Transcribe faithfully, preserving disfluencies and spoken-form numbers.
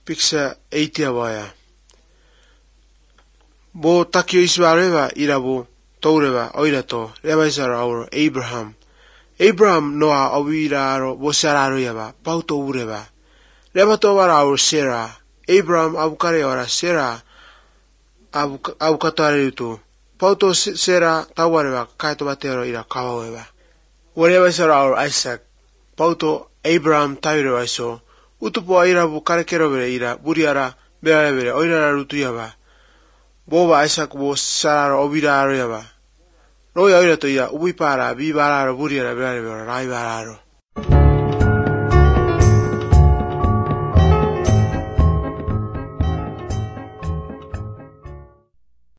Picture eighty awaya. Bo takio iswareva irabu toureva oirato revaisara auro Abraham. Abraham noa awiraro bosararo yava pauto ureva. Revato vara auro Sarah. Abraham abukare ora Sarah abukatare tu. Pauto Sarah tawareva kaito batero ira kawaweva. Warevaisara auro Isaac. Pauto Abraham taireva iso. Utupo aira bukare kerovere ira buriara bearevere oirara rutuyava. Boba Isaac bo sararo obiraro yava. Noya oira to ira ubipara bibararo buriara bearevere raibararo.